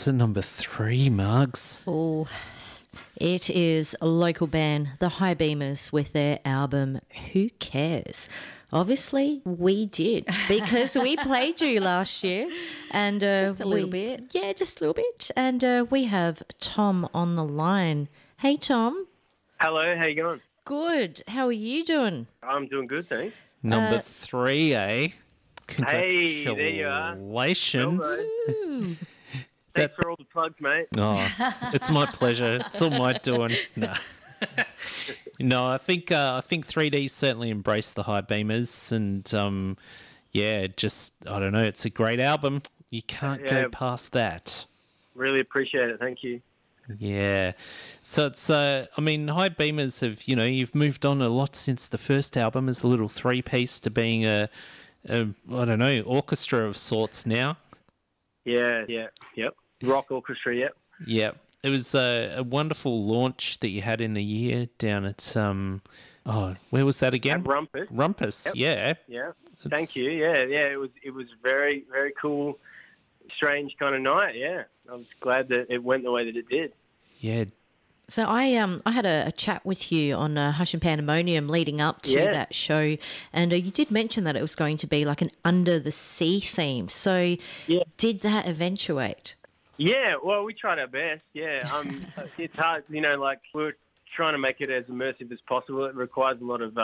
What's the number 3, Margs? Oh, it is a local band, the High Beamers, with their album Who Cares? Obviously, we did, because we played you last year. And just a little bit. Yeah, just a little bit. And we have Tom on the line. Hey, Tom. Hello, how you going? Good. How are you doing? I'm doing good, thanks. Number 3, eh? Hey, there you are. Congratulations. Ooh. Thanks for all the plugs, mate. Oh, it's my pleasure. It's all my doing. No. No, I think 3D certainly embraced the High Beamers, and just I don't know. It's a great album. You can't go past that. Really appreciate it. Thank you. Yeah, so it's High Beamers have you've moved on a lot since the first album as a little 3-piece to being a I don't know, orchestra of sorts now. Yep. Rock orchestra, yep. Yep. It was a wonderful launch that you had in the year down at, where was that again? At Rumpus. Rumpus, yep. Yeah. Thank you. Yeah. It was very, very cool, strange kind of night, yeah. I was glad that it went the way that it did. Yeah. So I had a chat with you on Hush and Pandemonium leading up to that show, and you did mention that it was going to be like an under the sea theme. So did that eventuate? Yeah, well, we tried our best. Yeah, it's hard, like we're trying to make it as immersive as possible. It requires a lot of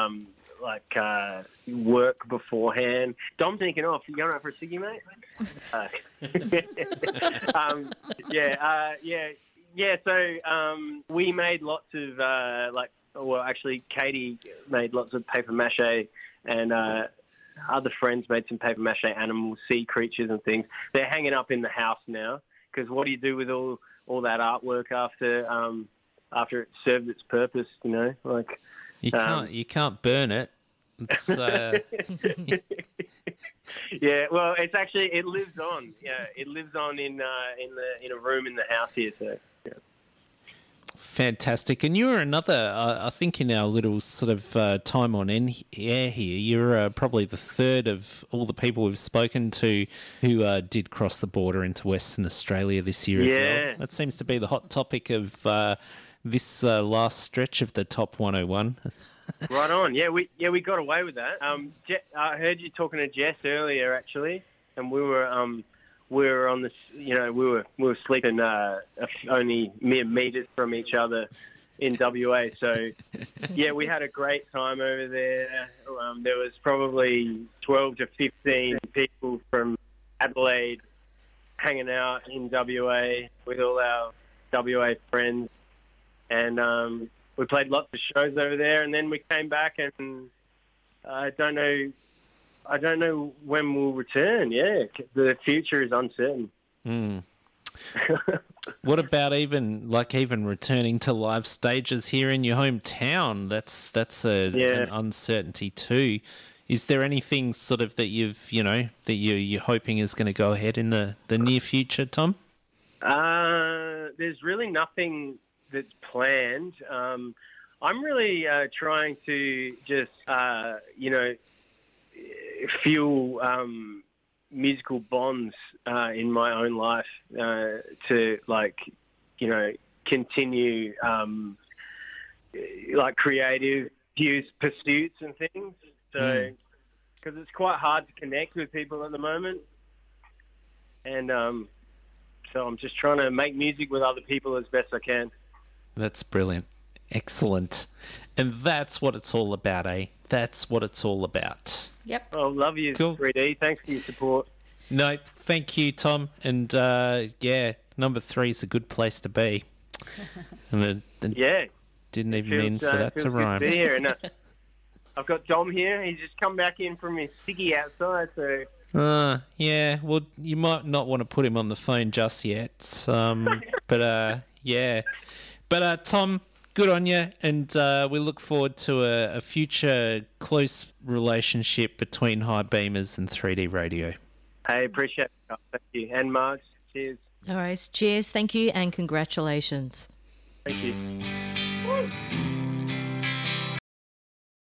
work beforehand. Dom's thinking, "Oh, you going out for a ciggy, mate?" So we made lots of actually, Katie made lots of paper mache, and other friends made some paper mache animals, sea creatures, and things. They're hanging up in the house now. Because what do you do with all that artwork after it served its purpose? You can't burn it. It's, yeah, well, it lives on. Yeah, it lives on in a room in the house here. So. Yeah. Fantastic. And you were another, I think in our little sort of time on air here, you're probably the third of all the people we've spoken to who did cross the border into Western Australia this year as well. That seems to be the hot topic of this last stretch of the Top 101. Right on. Yeah, we got away with that. I heard you talking to Jess earlier, actually, and we were on this. We were sleeping only mere meters from each other in WA. So yeah, we had a great time over there. There was probably 12 to 15 people from Adelaide hanging out in WA with all our WA friends, and we played lots of shows over there, and then we came back, and I don't know when we'll return. Yeah, the future is uncertain. Mm. What about even returning to live stages here in your hometown? That's an uncertainty too. Is there anything sort of that you're hoping is going to go ahead in the near future, Tom? There's really nothing that's planned. I'm really trying to just fuel musical bonds in my own life to continue creative pursuits and things. So because it's quite hard to connect with people at the moment, and so I'm just trying to make music with other people as best I can. That's brilliant. Excellent. And that's what it's all about, eh? That's what it's all about. Yep. Oh, love you, cool. 3D. Thanks for your support. No, thank you, Tom. And, number 3 is a good place to be. Didn't even mean for that to rhyme. To be here. And, I've got Dom here. He's just come back in from his ciggy outside, so... yeah, well, you might not want to put him on the phone just yet. But, yeah. But, Tom, good on you, and we look forward to a future close relationship between High Beamers and 3D Radio. I appreciate it. Thank you. And Marge, cheers. All right, cheers. Thank you, and congratulations. Thank you.